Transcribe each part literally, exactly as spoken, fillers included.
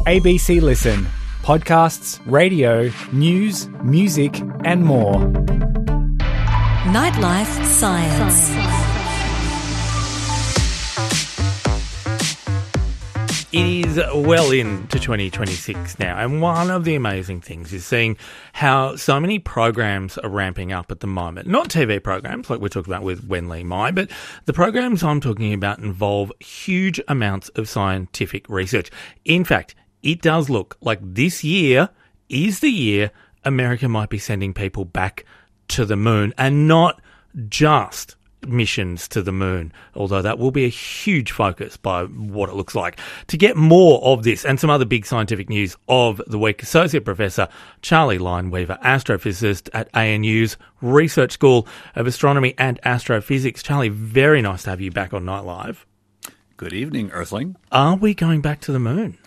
A B C Listen. Podcasts, radio, news, music and more. Nightlife Science. It is well into twenty twenty-six now, and one of the amazing things is seeing how so many programs are ramping up at the moment. Not T V programs like we're talking about with Wen Li Mai, but the programs I'm talking about involve huge amounts of scientific research. In fact, it does look like this year is the year America might be sending people back to the moon, and not just missions to the moon, although that will be a huge focus by what it looks like. To get more of this and some other big scientific news of the week, Associate Professor Charlie Lineweaver, astrophysicist at A N U's Research School of Astronomy and Astrophysics. Charlie, very nice to have you back on Nightlife. Good evening, Earthling. Are we going back to the moon?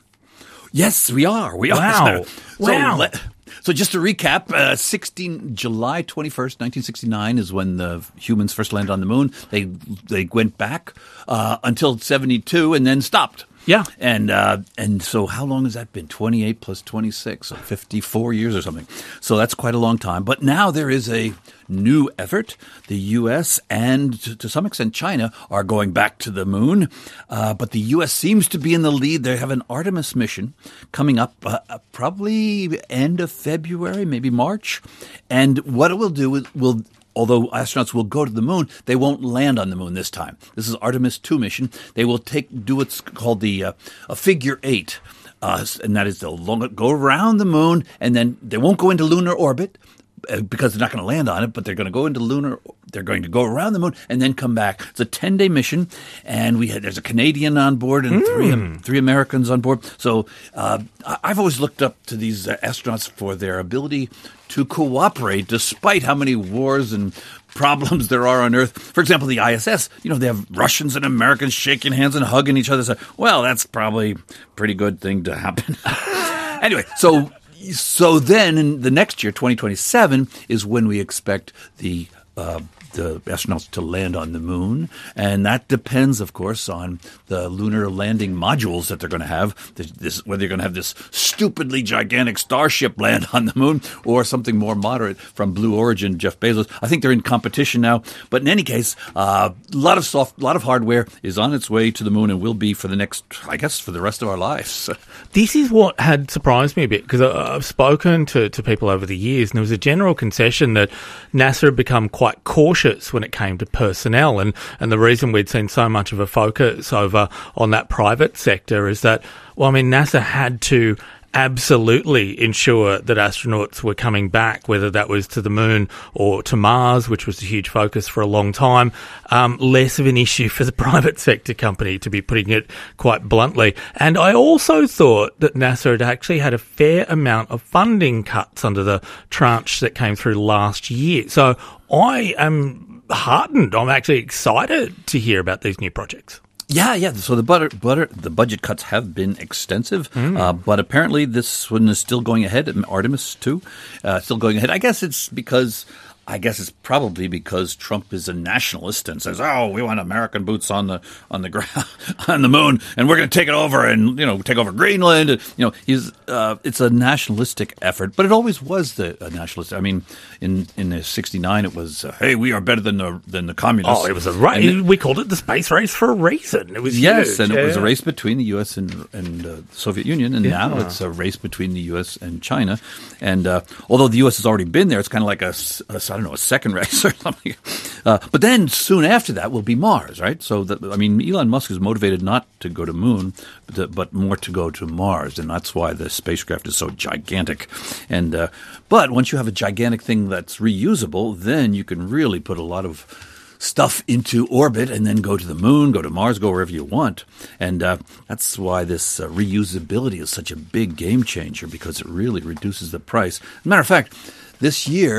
Yes, we are. We Wow. are. So, Wow. let- So just to recap, uh, sixteen July twenty-first, nineteen sixty-nine is when the humans first landed on the moon. They they went back uh, until seventy-two and then stopped. Yeah. And uh, and so how long has that been? twenty-eight plus twenty-six, so fifty-four years or something. So that's quite a long time. But now there is a new effort. The U S and to, to some extent China are going back to the moon. Uh, but the U S seems to be in the lead. They have an Artemis mission coming up uh, uh, probably end of February, maybe March. And what it will do is will although astronauts will go to the moon, they won't land on the moon this time. This is Artemis two mission. They will take do what's called the uh, a figure eight, uh, and that is they'll go around the moon, and then they won't go into lunar orbit uh, because they're not going to land on it, but they're going to go into lunar. They're going to go around the moon and then come back. It's a ten-day mission, and we had, there's a Canadian on board and mm. three three Americans on board. So uh, I've always looked up to these uh, astronauts for their ability to cooperate despite how many wars and problems there are on Earth. For example, the I S S, you know, they have Russians and Americans shaking hands and hugging each other. So, well, that's probably a pretty good thing to happen. Anyway, so so then in the next year, twenty twenty-seven, is when we expect the uh, the astronauts to land on the moon. And that depends, of course, on the lunar landing modules that they're going to have. This, this, whether you're going to have this stupidly gigantic Starship land on the moon or something more moderate from Blue Origin, Jeff Bezos. I think they're in competition now. But in any case, uh, a lot of soft, a lot of hardware is on its way to the moon and will be for the next, I guess, for the rest of our lives. This is what had surprised me a bit, because I've spoken to, to people over the years, and there was a general concession that NASA had become quite cautious when it came to personnel, and, and the reason we'd seen so much of a focus over on that private sector is that, well, I mean, NASA had to absolutely ensure that astronauts were coming back, whether that was to the moon or to Mars, which was a huge focus for a long time. Um, less of an issue for the private sector company, to be putting it quite bluntly. And I also thought that NASA had actually had a fair amount of funding cuts under the tranche that came through last year. So I am heartened. I'm actually excited to hear about these new projects. Yeah, yeah. So the butter, butter, the budget cuts have been extensive, mm. uh, but apparently this one is still going ahead. Artemis two, uh, still going ahead. I guess it's because. I guess it's probably because Trump is a nationalist and says, "Oh, we want American boots on the on the ground on the moon, and we're going to take it over and you know take over Greenland." And, you know, he's uh, it's a nationalistic effort, but it always was the a nationalist. I mean, in in sixty-nine, it was, uh, "Hey, we are better than the than the communists." Oh, it was a race. It, we called it the space race for a reason. It was yes, huge. and yeah. it was a race between the U S and and uh, the Soviet Union, and yeah. now it's a race between the U S and China. And uh, although the U S has already been there, it's kind of like a, a I don't know a second race or something. Uh, but then soon after that will be Mars, right? So that, I mean, Elon Musk is motivated not to go to moon, but, to, but more to go to Mars, and that's why the spacecraft is so gigantic. And uh, but once you have a gigantic thing that's reusable, then you can really put a lot of stuff into orbit and then go to the moon, go to Mars, go wherever you want. And uh, that's why this uh, reusability is such a big game changer, because it really reduces the price. As a matter of fact, this year,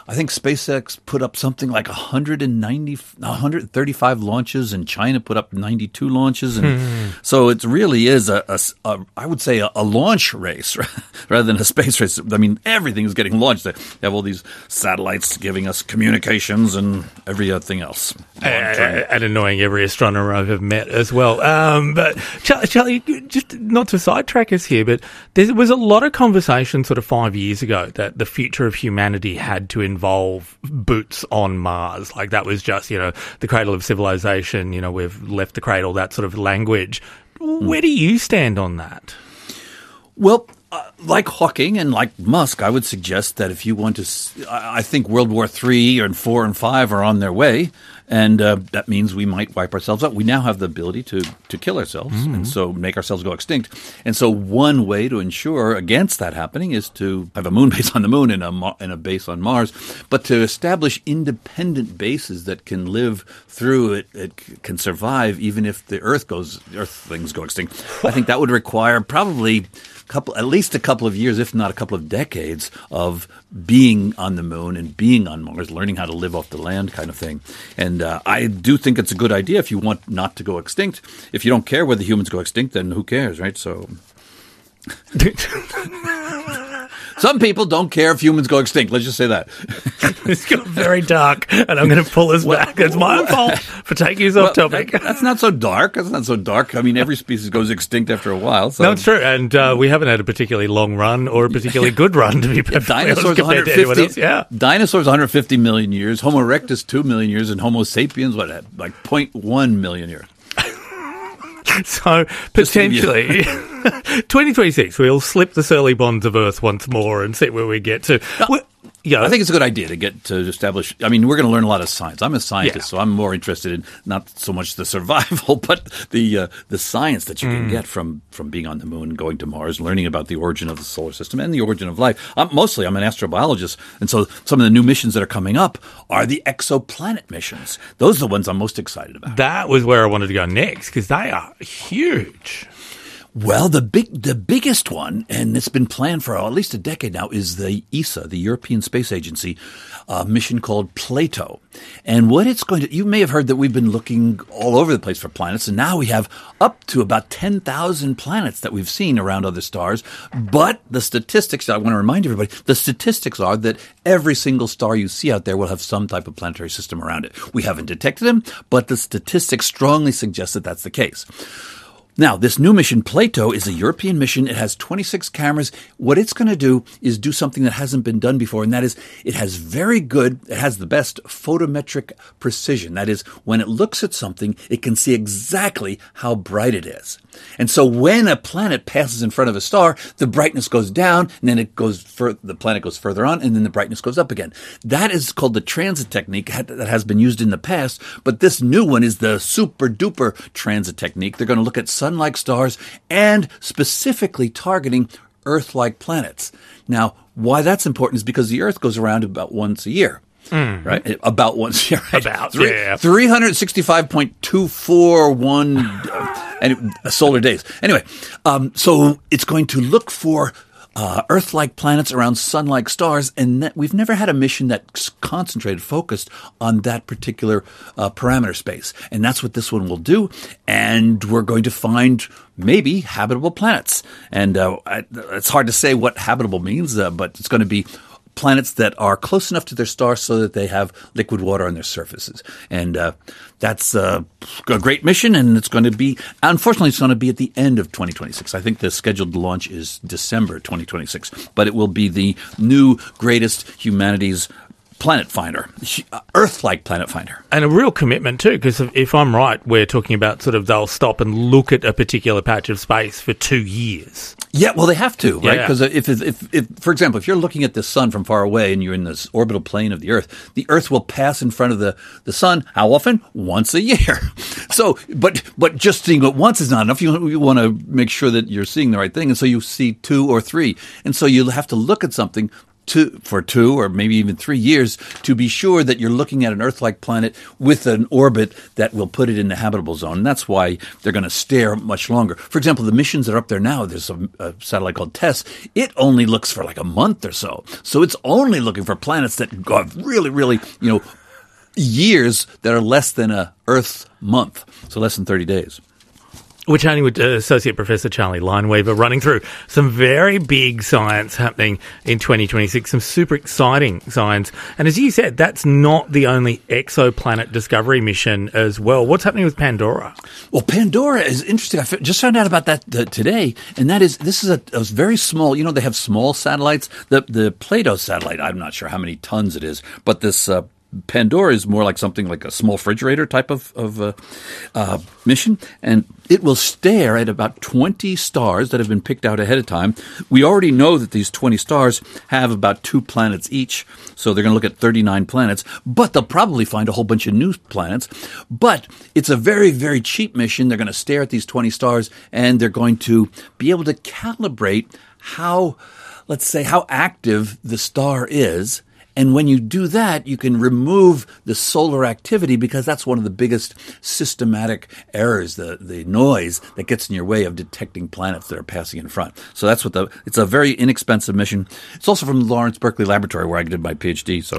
I think SpaceX put up something like one hundred ninety, one hundred thirty-five launches, and China put up ninety-two launches. And Hmm. so it really is, a, a, a I would say, a, a launch race rather than a space race. I mean, everything is getting launched. They have all these satellites giving us communications and everything else. And, and annoying every astronomer I've ever met as well. Um, but Charlie, Charlie, just not to sidetrack us here, but there was a lot of conversation sort of five years ago that the future of humanity had to involve boots on Mars. Like that was just, you know, the cradle of civilization. You know, we've left the cradle, that sort of language. Where do you stand on that? Well, uh, like Hawking and like Musk, I would suggest that if you want to, s- I I think World War Three and Four and Five are on their way, and uh, that means we might wipe ourselves out. We now have the ability to to kill ourselves, Mm. and so make ourselves go extinct. And so, one way to ensure against that happening is to have a moon base on the moon and a Ma- and a base on Mars, but to establish independent bases that can live through it, it c- can survive even if the Earth goes, Earth things go extinct. I think that would require probably couple, at least a couple of years, if not a couple of decades, of being on the moon and being on Mars, learning how to live off the land, kind of thing. And uh, I do think it's a good idea if you want not to go extinct. If you don't care whether humans go extinct, then who cares, right? So. Some people don't care if humans go extinct. Let's just say that. It's got very dark, and I'm going to pull us back. It's my own fault for taking us off Well, topic. that- that's not so dark. That's not so dark. I mean, every species goes extinct after a while. So. No, it's true, and uh, we haven't had a particularly long run or a particularly good run, to be perfectly honest, Dinosaurs compared to anyone else. 150, Yeah. dinosaurs one hundred fifty million years, Homo erectus two million years, and Homo sapiens, what, like zero point one million years. So Just to give you- potentially, twenty twenty-six, we'll slip the surly bonds of Earth once more and see where we get to. We- yeah, I think it's a good idea to get to establish. I mean, we're going to learn a lot of science. I'm a scientist, Yeah. so I'm more interested in not so much the survival, but the uh, the science that you can get from, from being on the moon, going to Mars, learning about the origin of the solar system and the origin of life. I'm, mostly, I'm an astrobiologist, and so some of the new missions that are coming up are the exoplanet missions. Those are the ones I'm most excited about. that was where I wanted to go next because they are huge. Well, the big, the biggest one, and it's been planned for at least a decade now, is the E S A, the European Space Agency, uh, mission called Plato. And what it's going to, you may have heard that we've been looking all over the place for planets, and now we have up to about ten thousand planets that we've seen around other stars. But the statistics, I want to remind everybody, the statistics are that every single star you see out there will have some type of planetary system around it. We haven't detected them, but the statistics strongly suggest that that's the case. Now, this new mission, Plato, is a European mission. It has twenty-six cameras. What it's going to do is do something that hasn't been done before, and that is it has very good, it has the best photometric precision. That is, when it looks at something, it can see exactly how bright it is. And so when a planet passes in front of a star, the brightness goes down, and then it goes fur- the planet goes further on, and then the brightness goes up again. That is called the transit technique that has been used in the past, but this new one is the super-duper transit technique. They're going to look at sun-like stars and specifically targeting Earth-like planets. Now, why that's important is because the Earth goes around about once a year. Mm. Right? About once a year. Right? About, Three, yeah. three hundred sixty-five point two four one uh, and uh, solar days. Anyway, um, so it's going to look for uh, Earth-like planets around sun-like stars, and that we've never had a mission that's concentrated, focused on that particular uh, parameter space. And that's what this one will do. And we're going to find maybe habitable planets. And uh, I, it's hard to say what habitable means, uh, but it's going to be planets that are close enough to their stars so that they have liquid water on their surfaces. And uh, that's uh, a great mission, and it's going to be, unfortunately, it's going to be at the end of twenty twenty-six. I think the scheduled launch is December twenty twenty-six, but it will be the new greatest humanities planet finder, Earth-like planet finder. And a real commitment too, because if I'm right, we're talking about sort of they'll stop and look at a particular patch of space for two years. Yeah, well, they have to, right? Yeah. Because if, if, if, for example, if you're looking at the sun from far away and you're in this orbital plane of the Earth, the Earth will pass in front of the, the sun. How often? Once a year. So, but but just seeing it once is not enough. You, you want to make sure that you're seeing the right thing, and so you see two or three, and so you have to look at something two, for two or maybe even three years to be sure that you're looking at an Earth-like planet with an orbit that will put it in the habitable zone. And that's why they're going to stare much longer. For example, the missions that are up there now, there's a, a satellite called TESS. It only looks for like a month or so. So it's only looking for planets that have really, really, you know, years that are less than a Earth month. So less than thirty days. We're chatting with uh, Associate Professor Charlie Lineweaver, running through some very big science happening in twenty twenty-six, some super exciting science. And as you said, that's not the only exoplanet discovery mission as well. What's happening with Pandora? Well, Pandora is interesting. I f- just found out about that uh, today, and that is, this is a, a very small, you know, they have small satellites. The, the Plato satellite, I'm not sure how many tons it is, but this uh, Pandora is more like something like a small refrigerator type of, of uh, uh, mission, and it will stare at about twenty stars that have been picked out ahead of time. We already know that these twenty stars have about two planets each, so they're going to look at thirty-nine planets, but they'll probably find a whole bunch of new planets. But it's a very, very cheap mission. They're going to stare at these twenty stars, and they're going to be able to calibrate how, let's say, how active the star is. And when you do that, you can remove the solar activity, because that's one of the biggest systematic errors, the, the noise that gets in your way of detecting planets that are passing in front. So that's what the, it's a very inexpensive mission. It's also from the Lawrence Berkeley Laboratory where I did my PhD. So,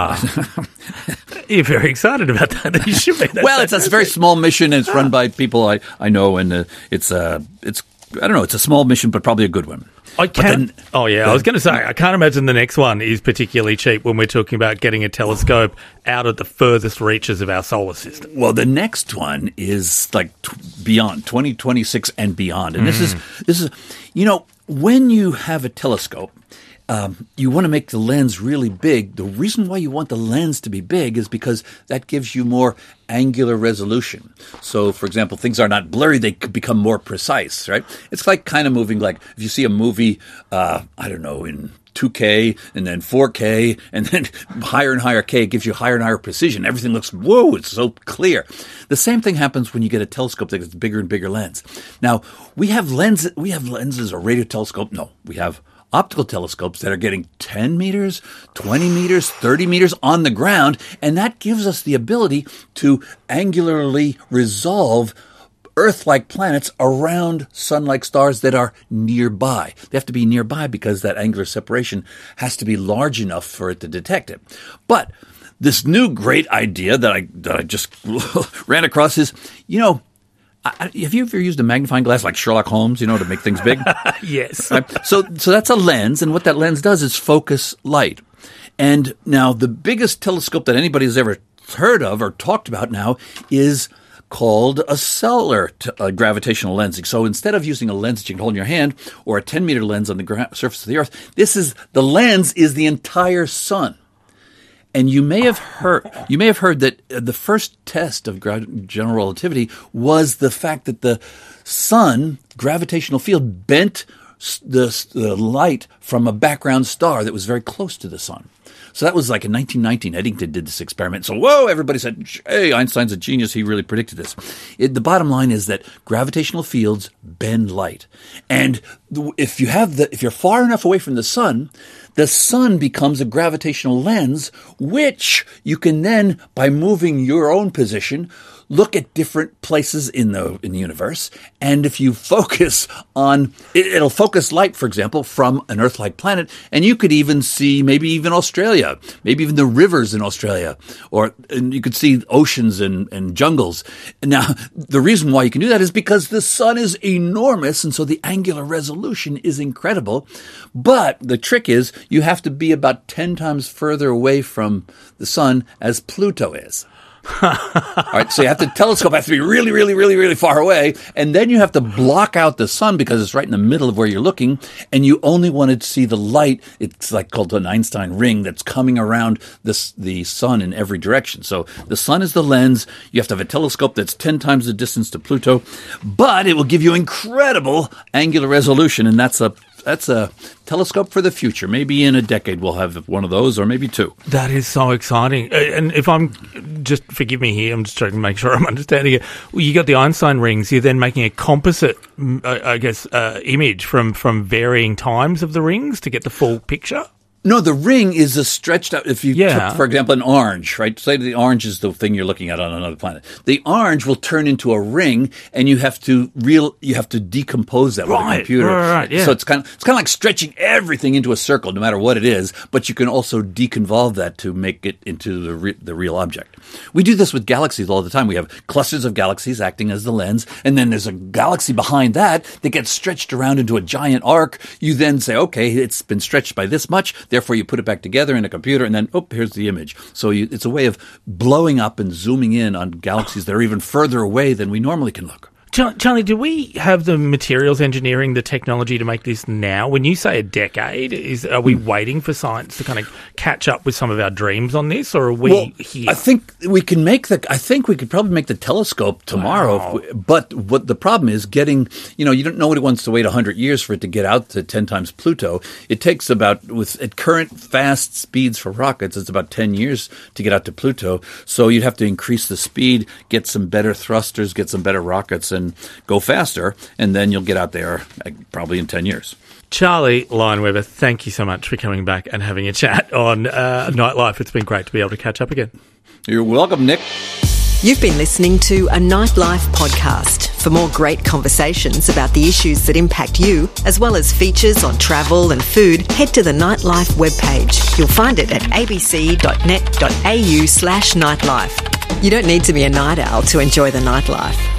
ah, you're very excited about that. You should be. That's well, it's a very small mission, and it's run by people I, I know, and uh, it's, uh, it's, I don't know, it's a small mission, but probably a good one. I can't. Then, oh, yeah. I was going to say, I can't imagine the next one is particularly cheap when we're talking about getting a telescope out at the furthest reaches of our solar system. Well, the next one is like t- beyond twenty twenty-six and beyond. And mm. this is, this is, you know, when you have a telescope, Um, you want to make the lens really big. The reason why you want the lens to be big is because that gives you more angular resolution. So, for example, things are not blurry. They could become more precise, right? It's like kind of moving, like if you see a movie, uh, I don't know, in two K and then four K and then higher and higher K, it gives you higher and higher precision. Everything looks, whoa, it's so clear. The same thing happens when you get a telescope that gets bigger and bigger lens. Now, we have lens, we have lenses or radio telescope. No, we have optical telescopes that are getting ten meters, twenty meters, thirty meters on the ground, and that gives us the ability to angularly resolve Earth-like planets around sun-like stars that are nearby. They have to be nearby because that angular separation has to be large enough for it to detect it. But this new great idea that I, that I just ran across is, you know, I, have you ever used a magnifying glass like Sherlock Holmes, you know, to make things big? Yes. Right? So, so that's a lens, and what that lens does is focus light. And now the biggest telescope that anybody has ever heard of or talked about now is called a stellar t- uh, gravitational lensing. So instead of using a lens that you can hold in your hand or a ten meter lens on the gra- surface of the Earth, this is the lens is the entire sun. And you may have heard you may have heard that the first test of gra- general relativity was the fact that the sun gravitational field bent the, the light from a background star that was very close to the sun. So that was like in nineteen nineteen, Eddington did this experiment. So, whoa, everybody said, hey, Einstein's a genius. He really predicted this. It, the bottom line is that gravitational fields bend light. And if you have the, if you're far enough away from the sun, the sun becomes a gravitational lens, which you can then, by moving your own position, look at different places in the in the universe. And if you focus on, it, it'll focus light, for example, from an Earth-like planet, and you could even see maybe even Australia, maybe even the rivers in Australia, or and you could see oceans and, and jungles. Now, the reason why you can do that is because the sun is enormous, and so the angular resolution is incredible. But the trick is you have to be about ten times further away from the sun as Pluto is. All right, so you have to telescope has to be really, really, really, really far away, and then you have to block out the sun because it's right in the middle of where you're looking, and you only want to see the light. It's like called an Einstein ring that's coming around this, the sun in every direction. So the sun is the lens. You have to have a telescope that's ten times the distance to Pluto, but it will give you incredible angular resolution, and that's a That's a telescope for the future. Maybe in a decade we'll have one of those, or maybe two. That is so exciting. And if I'm, just forgive me here, I'm just trying to make sure I'm understanding it. You got the Einstein rings, you're then making a composite, I guess, uh, image from, from varying times of the rings to get the full picture? No, the ring is a stretched out. If you Yeah. took, for example, an orange, right? Say the orange is the thing you're looking at on another planet. The orange will turn into a ring, and you have to real you have to decompose that with Right, a computer. right, right, yeah. So it's kind of it's kind of like stretching everything into a circle, no matter what it is. But you can also deconvolve that to make it into the re- the real object. We do this with galaxies all the time. We have clusters of galaxies acting as the lens, and then there's a galaxy behind that that gets stretched around into a giant arc. You then say, okay, it's been stretched by this much. Therefore, you put it back together in a computer, and then, oh, here's the image. So you, it's a way of blowing up and zooming in on galaxies that are even further away than we normally can look. Char- Charlie, do we have the materials engineering, the technology to make this now? When you say a decade, is are we waiting for science to kind of catch up with some of our dreams on this, or are we well, here? I think we can make the. I think we could probably make the telescope tomorrow. Wow. If we, but what the problem is getting. You know, you don't. Nobody wants to wait a hundred years for it to get out to ten times Pluto. It takes about with at current fast speeds for rockets, it's about ten years to get out to Pluto. So you'd have to increase the speed, get some better thrusters, get some better rockets, and go faster, and then you'll get out there uh, probably in ten years. Charlie Lionweber, thank you so much for coming back and having a chat on uh, Nightlife. It's been great to be able to catch up again. You're welcome, Nick. You've been listening to a Nightlife podcast. For more great conversations about the issues that impact you, as well as features on travel and food, head to the Nightlife webpage. You'll find it at abc.net.au slash nightlife. You don't need to be a night owl to enjoy the nightlife.